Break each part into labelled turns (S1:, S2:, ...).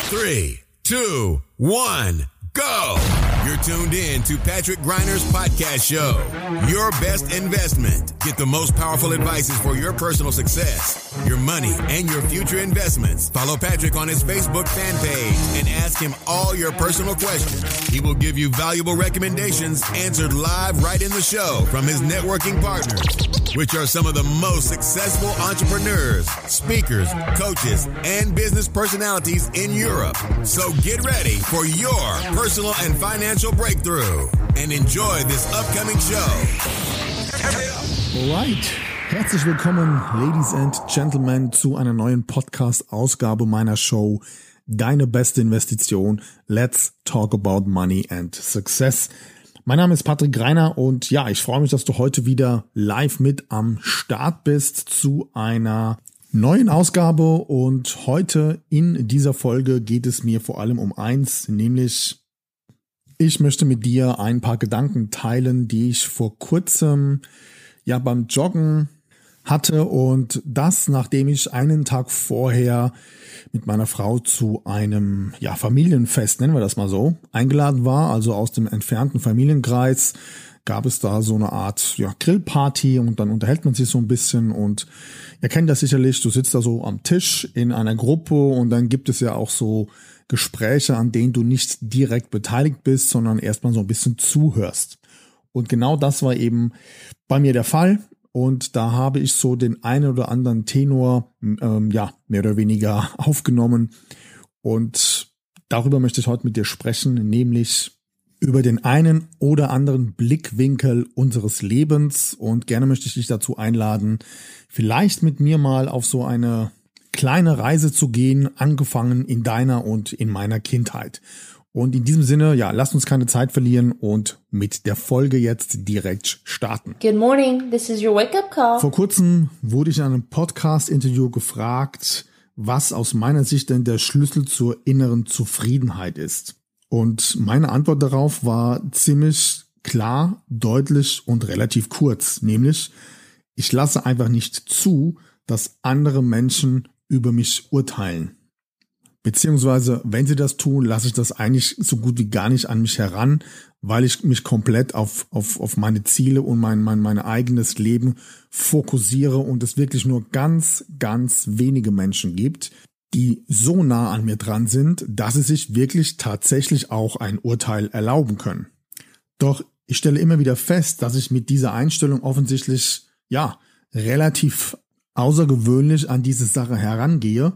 S1: 3, 2, 1, go! You're tuned in to Patrick Griner's podcast show, Your Best Investment. Get the most powerful advices for your personal success, your money, and your future investments. Follow Patrick on his Facebook fan page and ask him all your personal questions. He will give you valuable recommendations answered live right in the show from his networking partners, which are some of the most successful entrepreneurs, speakers, coaches, and business personalities in Europe. So get ready for your personal and financial breakthrough and enjoy this upcoming show.
S2: Alright, herzlich willkommen, Ladies and Gentlemen, zu einer neuen Podcast-Ausgabe meiner Show Deine beste Investition. Let's talk about money and success. Mein Name ist Patrick Greiner und ja, ich freue mich, dass du heute wieder live mit am Start bist zu einer neuen Ausgabe. Und heute in dieser Folge geht es mir vor allem um eins, nämlich ich möchte mit dir ein paar Gedanken teilen, die ich vor kurzem beim Joggen hatte, und das, nachdem ich einen Tag vorher mit meiner Frau zu einem Familienfest, nennen wir das mal so, eingeladen war. Also aus dem entfernten Familienkreis gab es da so eine Art Grillparty, und dann unterhält man sich so ein bisschen, und ihr kennt das sicherlich, du sitzt da so am Tisch in einer Gruppe und dann gibt es ja auch so Gespräche, an denen du nicht direkt beteiligt bist, sondern erstmal so ein bisschen zuhörst. Und genau das war eben bei mir der Fall. Und da habe ich so den einen oder anderen Tenor, mehr oder weniger aufgenommen. Und darüber möchte ich heute mit dir sprechen, nämlich über den einen oder anderen Blickwinkel unseres Lebens. Und gerne möchte ich dich dazu einladen, vielleicht mit mir mal auf so eine kleine Reise zu gehen, angefangen in deiner und in meiner Kindheit. Und in diesem Sinne, lasst uns keine Zeit verlieren und mit der Folge jetzt direkt starten.
S3: Good morning, this is your wake-up call.
S2: Vor kurzem wurde ich in einem Podcast-Interview gefragt, was aus meiner Sicht denn der Schlüssel zur inneren Zufriedenheit ist. Und meine Antwort darauf war ziemlich klar, deutlich und relativ kurz. Nämlich, ich lasse einfach nicht zu, dass andere Menschen über mich urteilen. Beziehungsweise, wenn sie das tun, lasse ich das eigentlich so gut wie gar nicht an mich heran, weil ich mich komplett auf meine Ziele und mein eigenes Leben fokussiere und es wirklich nur ganz, ganz wenige Menschen gibt, die so nah an mir dran sind, dass sie sich wirklich tatsächlich auch ein Urteil erlauben können. Doch ich stelle immer wieder fest, dass ich mit dieser Einstellung offensichtlich relativ außergewöhnlich an diese Sache herangehe.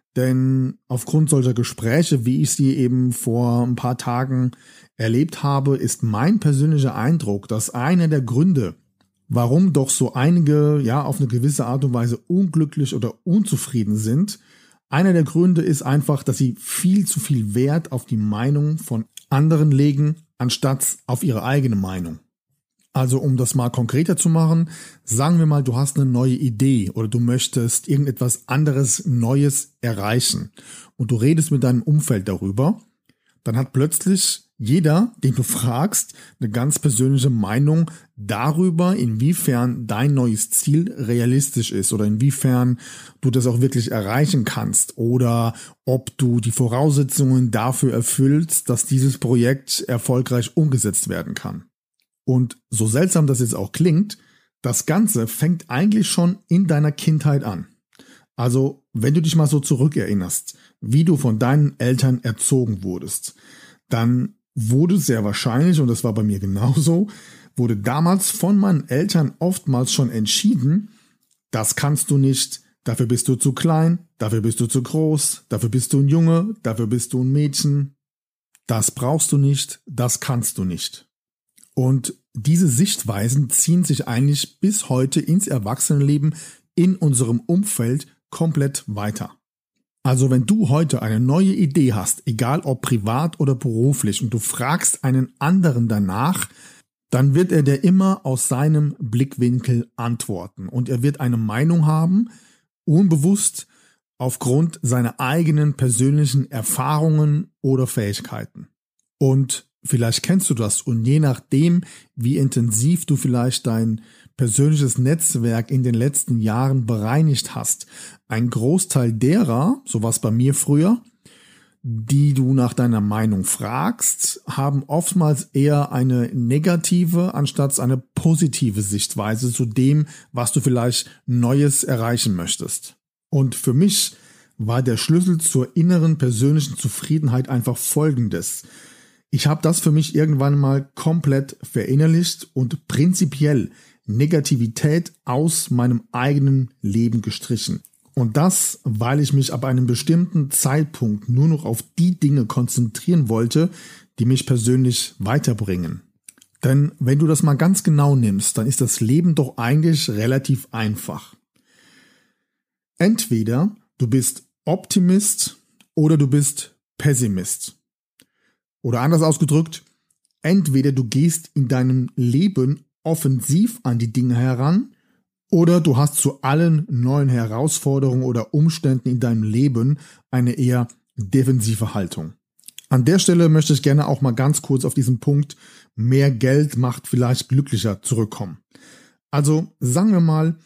S2: Denn aufgrund solcher Gespräche, wie ich sie eben vor ein paar Tagen erlebt habe, ist mein persönlicher Eindruck, dass einer der Gründe, warum doch so einige auf eine gewisse Art und Weise unglücklich oder unzufrieden sind, einer der Gründe ist einfach, dass sie viel zu viel Wert auf die Meinung von anderen legen, anstatt auf ihre eigene Meinung. Also um das mal konkreter zu machen, sagen wir mal, du hast eine neue Idee oder du möchtest irgendetwas anderes, Neues erreichen und du redest mit deinem Umfeld darüber, dann hat plötzlich jeder, den du fragst, eine ganz persönliche Meinung darüber, inwiefern dein neues Ziel realistisch ist oder inwiefern du das auch wirklich erreichen kannst oder ob du die Voraussetzungen dafür erfüllst, dass dieses Projekt erfolgreich umgesetzt werden kann. Und so seltsam das jetzt auch klingt, das Ganze fängt eigentlich schon in deiner Kindheit an. Also, wenn du dich mal so zurückerinnerst, wie du von deinen Eltern erzogen wurdest, dann wurde sehr wahrscheinlich, und das war bei mir genauso, wurde damals von meinen Eltern oftmals schon entschieden, das kannst du nicht, dafür bist du zu klein, dafür bist du zu groß, dafür bist du ein Junge, dafür bist du ein Mädchen, das brauchst du nicht, das kannst du nicht. Und diese Sichtweisen ziehen sich eigentlich bis heute ins Erwachsenenleben in unserem Umfeld komplett weiter. Also wenn du heute eine neue Idee hast, egal ob privat oder beruflich, und du fragst einen anderen danach, dann wird er dir immer aus seinem Blickwinkel antworten. Und er wird eine Meinung haben, unbewusst aufgrund seiner eigenen persönlichen Erfahrungen oder Fähigkeiten. Und vielleicht kennst du das, und je nachdem, wie intensiv du vielleicht dein persönliches Netzwerk in den letzten Jahren bereinigt hast, ein Großteil derer, so war es bei mir früher, die du nach deiner Meinung fragst, haben oftmals eher eine negative anstatt eine positive Sichtweise zu dem, was du vielleicht Neues erreichen möchtest. Und für mich war der Schlüssel zur inneren persönlichen Zufriedenheit einfach Folgendes. Ich habe das für mich irgendwann mal komplett verinnerlicht und prinzipiell Negativität aus meinem eigenen Leben gestrichen. Und das, weil ich mich ab einem bestimmten Zeitpunkt nur noch auf die Dinge konzentrieren wollte, die mich persönlich weiterbringen. Denn wenn du das mal ganz genau nimmst, dann ist das Leben doch eigentlich relativ einfach. Entweder du bist Optimist oder du bist Pessimist. Oder anders ausgedrückt, entweder du gehst in deinem Leben offensiv an die Dinge heran, oder du hast zu allen neuen Herausforderungen oder Umständen in deinem Leben eine eher defensive Haltung. An der Stelle möchte ich gerne auch mal ganz kurz auf diesen Punkt mehr Geld macht vielleicht glücklicher zurückkommen. Also sagen wir mal,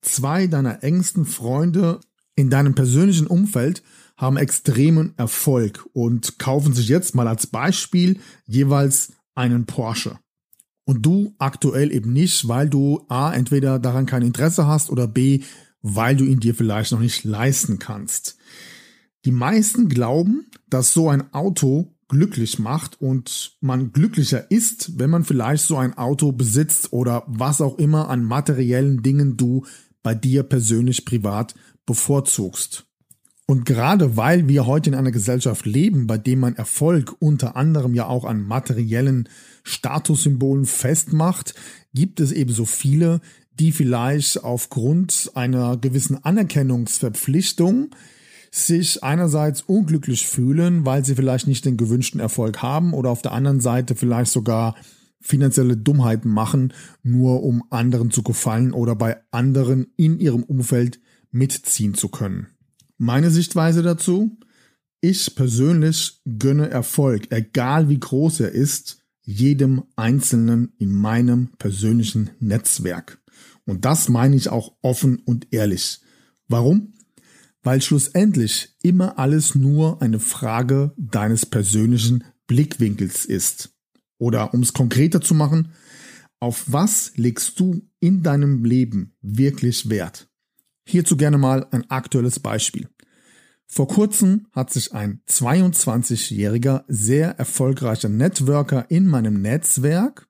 S2: 2 deiner engsten Freunde in deinem persönlichen Umfeld haben extremen Erfolg und kaufen sich jetzt mal als Beispiel jeweils einen Porsche. Und du aktuell eben nicht, weil du A, entweder daran kein Interesse hast oder B, weil du ihn dir vielleicht noch nicht leisten kannst. Die meisten glauben, dass so ein Auto glücklich macht und man glücklicher ist, wenn man vielleicht so ein Auto besitzt oder was auch immer an materiellen Dingen du bei dir persönlich privat bevorzugst. Und gerade weil wir heute in einer Gesellschaft leben, bei dem man Erfolg unter anderem ja auch an materiellen Statussymbolen festmacht, gibt es eben so viele, die vielleicht aufgrund einer gewissen Anerkennungsverpflichtung sich einerseits unglücklich fühlen, weil sie vielleicht nicht den gewünschten Erfolg haben oder auf der anderen Seite vielleicht sogar finanzielle Dummheiten machen, nur um anderen zu gefallen oder bei anderen in ihrem Umfeld mitziehen zu können. Meine Sichtweise dazu: Ich persönlich gönne Erfolg, egal wie groß er ist, jedem Einzelnen in meinem persönlichen Netzwerk. Und das meine ich auch offen und ehrlich. Warum? Weil schlussendlich immer alles nur eine Frage deines persönlichen Blickwinkels ist. Oder um es konkreter zu machen, auf was legst du in deinem Leben wirklich Wert? Hierzu gerne mal ein aktuelles Beispiel. Vor kurzem hat sich ein 22-jähriger, sehr erfolgreicher Networker in meinem Netzwerk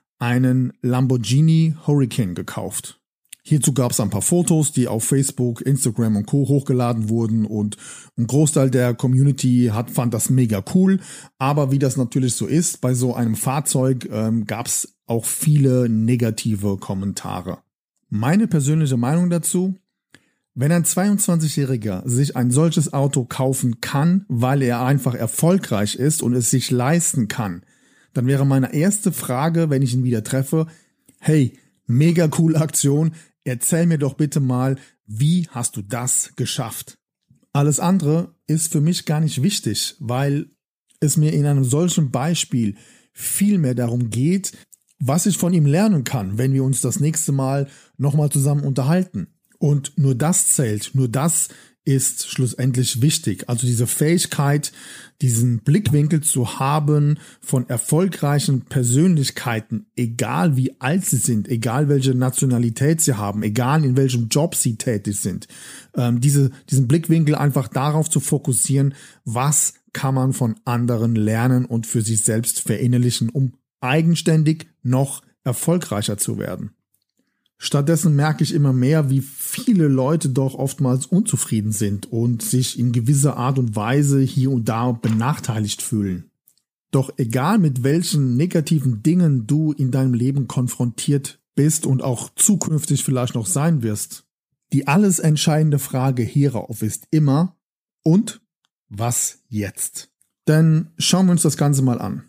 S2: einen Lamborghini Hurricane gekauft. Hierzu gab es ein paar Fotos, die auf Facebook, Instagram und Co. hochgeladen wurden und ein Großteil der Community fand das mega cool. Aber wie das natürlich so ist, bei so einem Fahrzeug gab es auch viele negative Kommentare. Meine persönliche Meinung dazu: Wenn ein 22-Jähriger sich ein solches Auto kaufen kann, weil er einfach erfolgreich ist und es sich leisten kann, dann wäre meine erste Frage, wenn ich ihn wieder treffe: Hey, mega coole Aktion, erzähl mir doch bitte mal, wie hast du das geschafft? Alles andere ist für mich gar nicht wichtig, weil es mir in einem solchen Beispiel viel mehr darum geht, was ich von ihm lernen kann, wenn wir uns das nächste Mal nochmal zusammen unterhalten. Und nur das zählt, nur das ist schlussendlich wichtig. Also diese Fähigkeit, diesen Blickwinkel zu haben von erfolgreichen Persönlichkeiten, egal wie alt sie sind, egal welche Nationalität sie haben, egal in welchem Job sie tätig sind. Diesen Blickwinkel einfach darauf zu fokussieren, was kann man von anderen lernen und für sich selbst verinnerlichen, um eigenständig noch erfolgreicher zu werden. Stattdessen merke ich immer mehr, wie viele Leute doch oftmals unzufrieden sind und sich in gewisser Art und Weise hier und da benachteiligt fühlen. Doch egal mit welchen negativen Dingen du in deinem Leben konfrontiert bist und auch zukünftig vielleicht noch sein wirst, die alles entscheidende Frage hierauf ist immer: Und was jetzt? Denn schauen wir uns das Ganze mal an.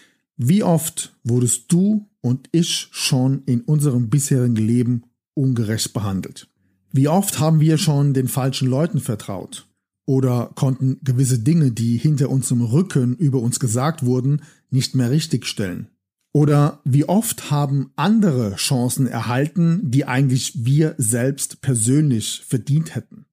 S2: Wie oft wurdest du und ich schon in unserem bisherigen Leben ungerecht behandelt? Wie oft haben wir schon den falschen Leuten vertraut oder konnten gewisse Dinge, die hinter unserem Rücken über uns gesagt wurden, nicht mehr richtigstellen? Oder wie oft haben andere Chancen erhalten, die eigentlich wir selbst persönlich verdient hätten?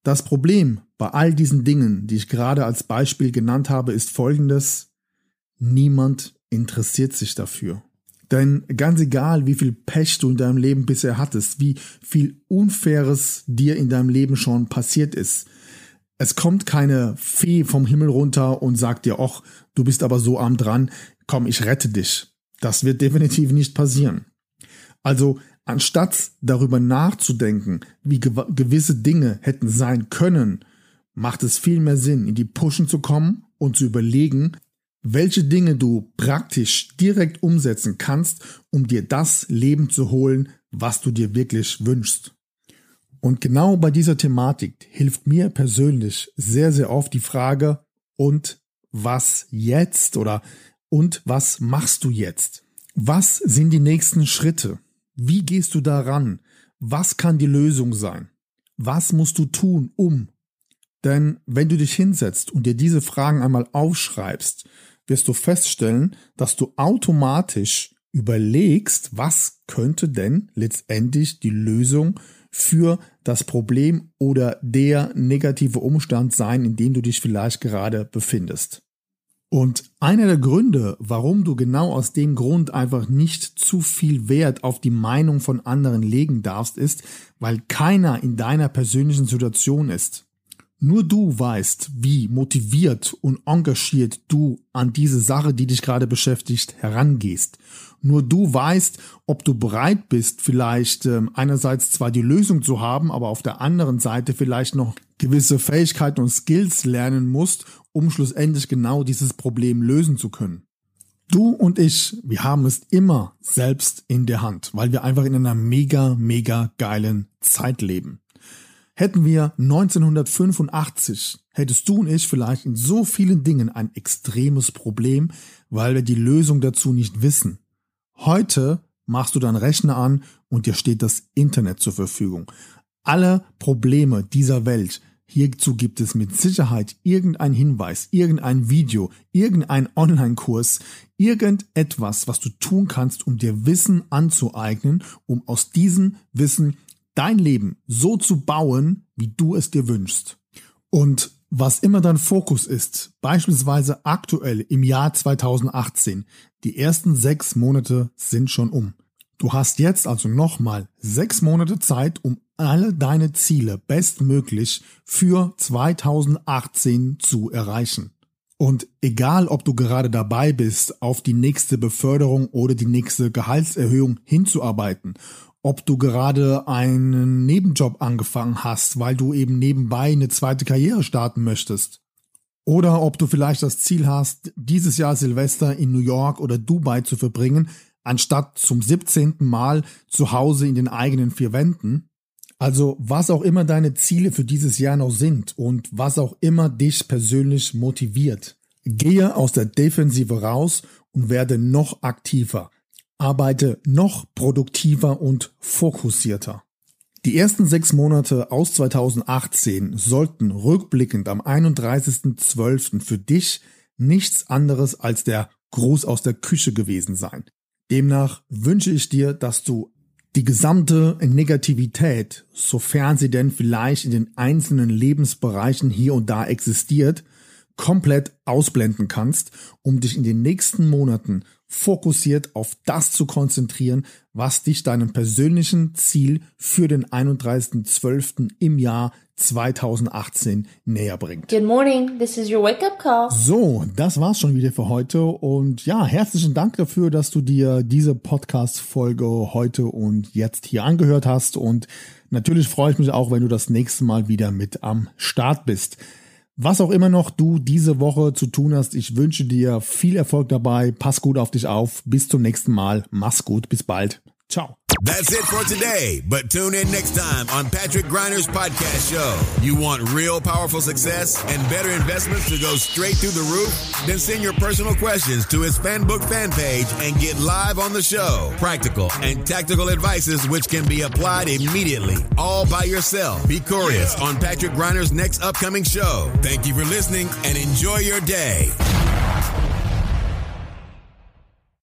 S2: Das Problem bei all diesen Dingen, die ich gerade als Beispiel genannt habe, ist folgendes: Niemand interessiert sich dafür. Denn ganz egal, wie viel Pech du in deinem Leben bisher hattest, wie viel Unfaires dir in deinem Leben schon passiert ist, es kommt keine Fee vom Himmel runter und sagt dir, ach, du bist aber so arm dran, komm, ich rette dich. Das wird definitiv nicht passieren. Also, anstatt darüber nachzudenken, wie gewisse Dinge hätten sein können, macht es viel mehr Sinn, in die Pushen zu kommen und zu überlegen, welche Dinge du praktisch direkt umsetzen kannst, um dir das Leben zu holen, was du dir wirklich wünschst. Und genau bei dieser Thematik hilft mir persönlich sehr, sehr oft die Frage, und was jetzt? Oder und was machst du jetzt? Was sind die nächsten Schritte? Wie gehst du daran? Was kann die Lösung sein? Was musst du tun, um? Denn wenn du dich hinsetzt und dir diese Fragen einmal aufschreibst, wirst du feststellen, dass du automatisch überlegst, was könnte denn letztendlich die Lösung für das Problem oder der negative Umstand sein, in dem du dich vielleicht gerade befindest. Und einer der Gründe, warum du genau aus dem Grund einfach nicht zu viel Wert auf die Meinung von anderen legen darfst, ist, weil keiner in deiner persönlichen Situation ist. Nur du weißt, wie motiviert und engagiert du an diese Sache, die dich gerade beschäftigt, herangehst. Nur du weißt, ob du bereit bist, vielleicht einerseits zwar die Lösung zu haben, aber auf der anderen Seite vielleicht noch gewisse Fähigkeiten und Skills lernen musst, um schlussendlich genau dieses Problem lösen zu können. Du und ich, wir haben es immer selbst in der Hand, weil wir einfach in einer mega, mega geilen Zeit leben. Hätten wir 1985, hättest du und ich vielleicht in so vielen Dingen ein extremes Problem, weil wir die Lösung dazu nicht wissen. Heute machst du deinen Rechner an und dir steht das Internet zur Verfügung. Alle Probleme dieser Welt, hierzu gibt es mit Sicherheit irgendeinen Hinweis, irgendein Video, irgendein Online-Kurs, irgendetwas, was du tun kannst, um dir Wissen anzueignen, um aus diesem Wissen dein Leben so zu bauen, wie du es dir wünschst. Und was immer dein Fokus ist, beispielsweise aktuell im Jahr 2018, die ersten 6 Monate sind schon um. Du hast jetzt also nochmal 6 Monate Zeit, um alle deine Ziele bestmöglich für 2018 zu erreichen. Und egal, ob du gerade dabei bist, auf die nächste Beförderung oder die nächste Gehaltserhöhung hinzuarbeiten, ob du gerade einen Nebenjob angefangen hast, weil du eben nebenbei eine zweite Karriere starten möchtest. Oder ob du vielleicht das Ziel hast, dieses Jahr Silvester in New York oder Dubai zu verbringen, anstatt zum 17. Mal zu Hause in den eigenen 4 Wänden. Also was auch immer deine Ziele für dieses Jahr noch sind und was auch immer dich persönlich motiviert. Gehe aus der Defensive raus und werde noch aktiver. Arbeite noch produktiver und fokussierter. Die ersten 6 Monate aus 2018 sollten rückblickend am 31.12. für dich nichts anderes als der Gruß aus der Küche gewesen sein. Demnach wünsche ich dir, dass du die gesamte Negativität, sofern sie denn vielleicht in den einzelnen Lebensbereichen hier und da existiert, komplett ausblenden kannst, um dich in den nächsten Monaten fokussiert auf das zu konzentrieren, was dich deinem persönlichen Ziel für den 31.12. im Jahr 2018 näher bringt.
S3: Good morning, this is your wake-up call.
S2: So, das war's schon wieder für heute und ja, herzlichen Dank dafür, dass du dir diese Podcast-Folge heute und jetzt hier angehört hast und natürlich freue ich mich auch, wenn du das nächste Mal wieder mit am Start bist. Was auch immer noch du diese Woche zu tun hast, ich wünsche dir viel Erfolg dabei. Pass gut auf dich auf. Bis zum nächsten Mal. Mach's gut. Bis bald. Ciao.
S1: That's it for today, but tune in next time on Patrick Griner's podcast show. You want real powerful success and better investments to go straight through the roof? Then send your personal questions to his FanBook fan page and get live on the show. Practical and tactical advices which can be applied immediately, all by yourself. Be curious on Patrick Griner's next upcoming show. Thank you for listening and enjoy your day.